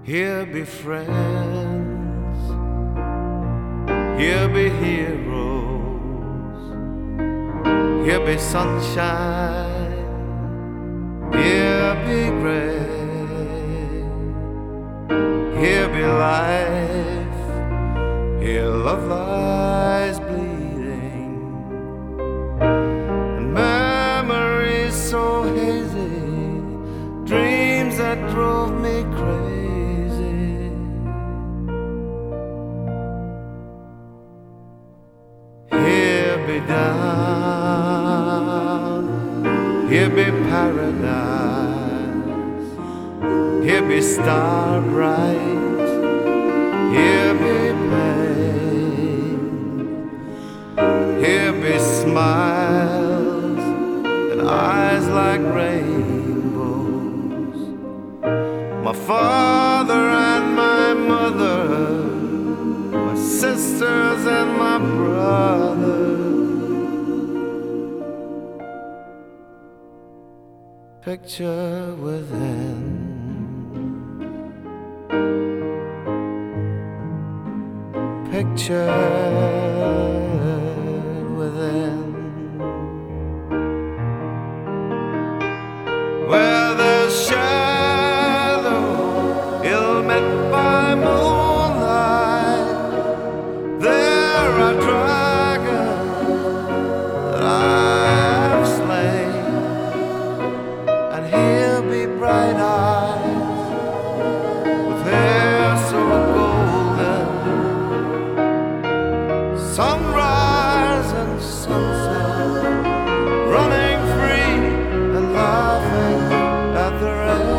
Here be friends, here be heroes, here be sunshine, here be gray, here be life, here love lies bleeding, and memories so hazy, dreams that drove me crazy. Here be down, here be paradise, here be star bright, here be pain, here be smiles and eyes like rainbows. My father and my mother, my sisters and my brothers. Picture within, picture within, where there's shadow ill-met by moonlight. There are dragons that I've slain, and here be bright eyes with hair so golden, sunrise and sunset, running free and laughing at the rain.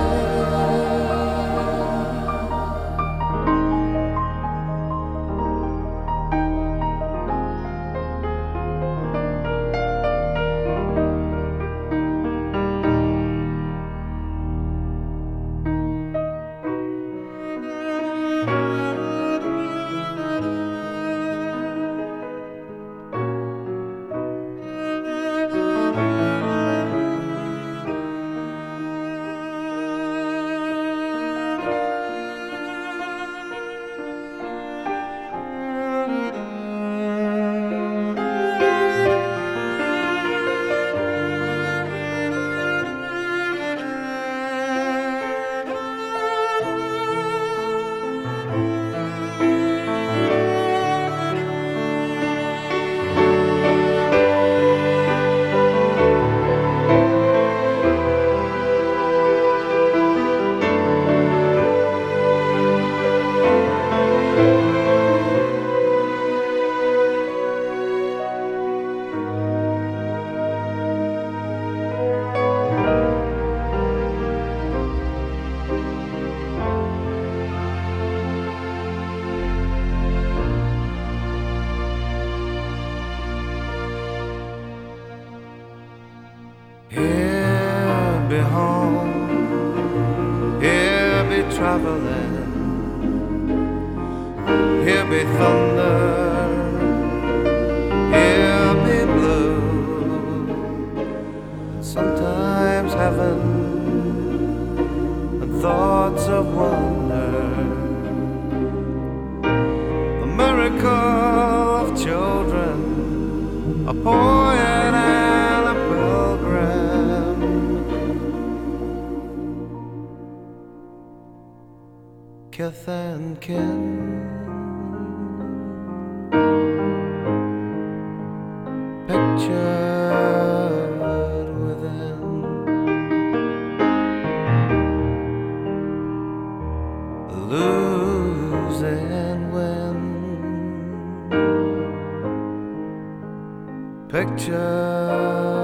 Here be home, here be traveling, here be thunder, here be blue, and sometimes heaven and thoughts of wonder. The miracle of children, a poet and a pilgrim, kith and kin, pictured within, lose and win, picture